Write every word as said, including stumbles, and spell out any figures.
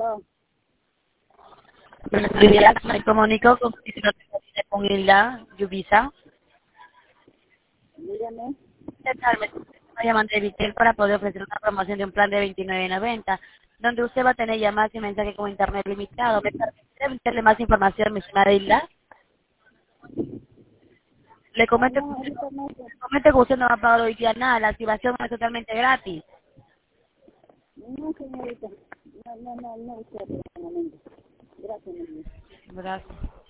Buenos días, me comunico con, con Hilda Yubisa. Dígame. ¿Qué tal? Me estoy llamando de Vitel para poder ofrecer una promoción de un plan de veintinueve noventa, donde usted va a tener llamadas y mensajes con internet limitado. ¿Me permite meterle más información, mi señora Hilda? Le Ah, comento que no, usted, ahorita no. le comento que usted no va a pagar hoy día nada, la activación es totalmente gratis. No, señorita. No, no, no, no, usted, por el momento. Gracias, mi vida. Gracias.